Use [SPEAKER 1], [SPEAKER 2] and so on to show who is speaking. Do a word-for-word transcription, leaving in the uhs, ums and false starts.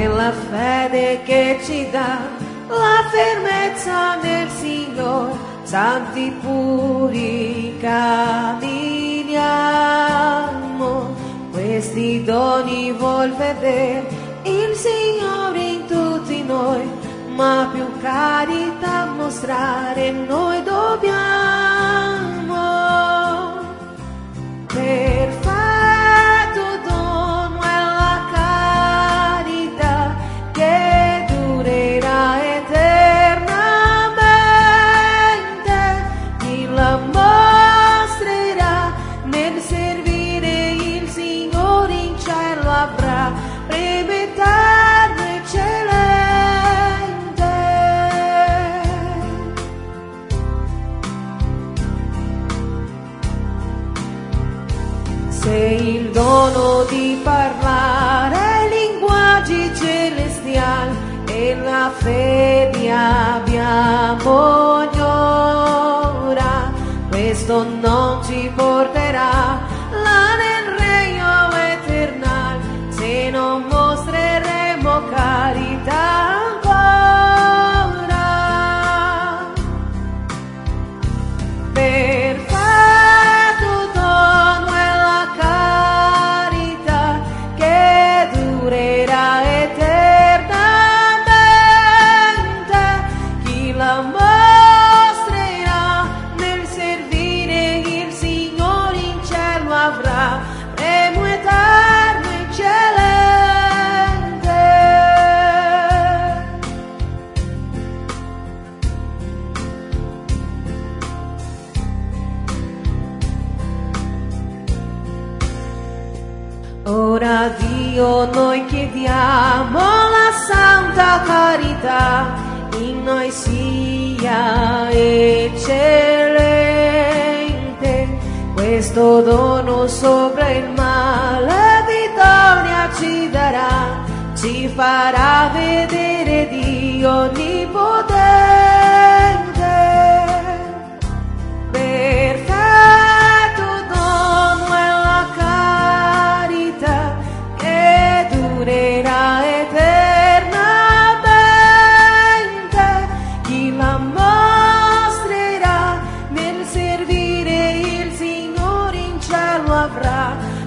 [SPEAKER 1] è la fede che ci dà la fermezza nel Signore, santi puri camminiamo, questi doni vuol vedere il Signore in tutti noi, ma più carità mostrare noi dobbiamo. Perfetto dono è la carità che durerà eternamente, chi la mostrerà nel servire il Signore in cielo avrà premio eterno eccellente. Se il dono di parlare linguaggi celestiali e la fede abbiamo ora, questo non ci porterà là nel regno eternale, se non mostreremo carità ancora. Perfetto dono è la carità che durerà eternamente, chi la mostrerà nel servire il Signore in cielo avrà premio eterno eccellente. Ora Dio noi chiediamo la santa carità in noi sia eccellente, questo dono sopra il male vittoria ci darà, ci farà vedere Dio onnipotente. Perfetto dono è la carità che durerà eternamente, chi la mostrerà nel servire il Signore in cielo avrà